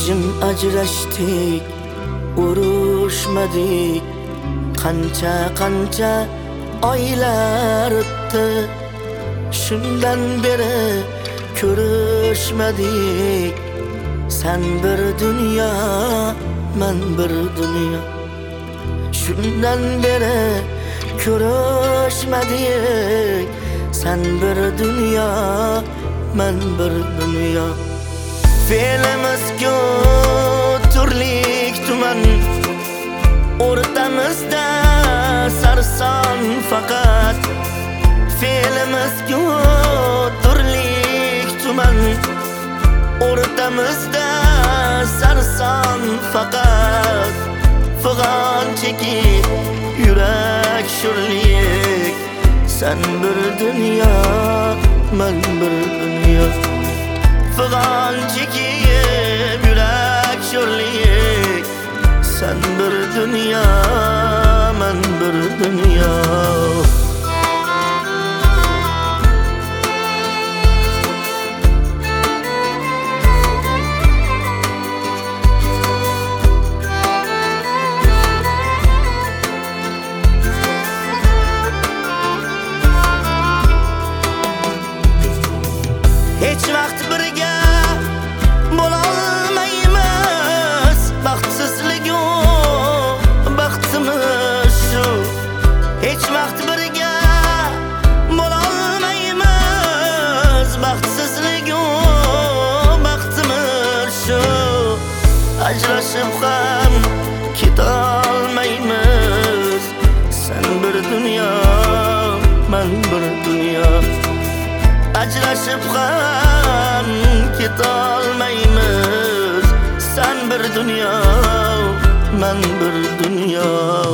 Jim ajrashdik, urushmadik. Qancha oylar o'tdi. Shundan beri ko'rishmadik. Sen bir dunyo, men bir dunyo. Shundan beri ko'rishmadik. Sen bir dunyo, men bir dunyo. Fe'limiz-ku turlik tuman, o'rtamizda sarson faqat. Fe'limiz-ku turlik tuman, o'rtamizda sarson faqat. Fig'on chekib yurak sho'rlik. Sen bir dunyo, men bir dunyo. Fig'on chekib yurak sho'rlik. Sen bir dunyo, men bir dunyo. Hech vaqt birga bo'lolmaymiz. Baxtsizlik-u baxtimiz shu. Hech vaqt birga bo'lolmaymiz. Baxtsizlik-u baxtimiz shu. Ajrashib ham ketolmaymiz. Sen bir dunyo, men bir dunyo. Ajrashib ham ketolmaymiz. Sen bir dunyo, men bir dunyo.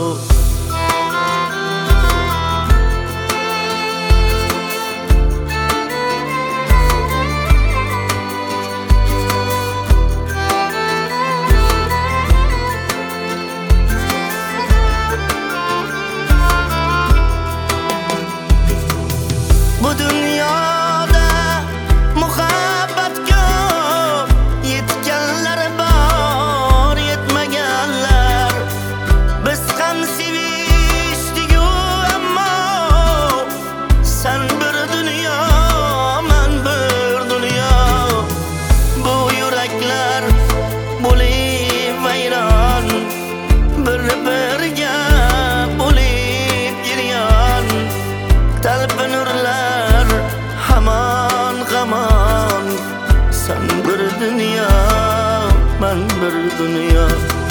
Bu dunyoda muhabbat ko'p, yetganlar bor, yetmaganlar. Biz ham sevishdik-u, ammo sen bir dunyo, men bir dunyo. Bu yuraklar bo'lib vayron, bir-biriga bo'lib giryon. Talpinurlar hamon g'amon. Sen bir dunyo, men bir dunyo.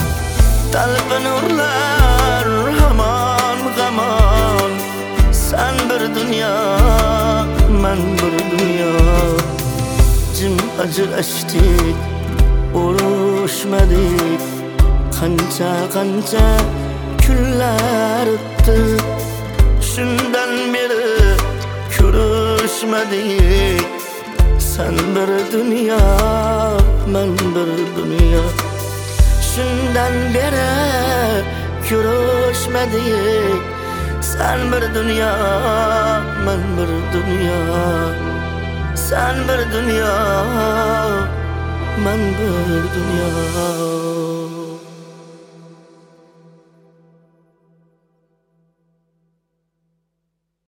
Talpinurlar hamon g'amon. Sen bir dunyo, men bir dunyo. Jim ajrashdik, urushmadik. Qancha kunlar o'tdi. Shundan beri ko'rishmadik. Sen bir dunyo, men bir dunyo. Shundan beri ko'rishmadik. Sen bir dunyo, men bir dunyo. Sen bir dunyo, men bir dunyo.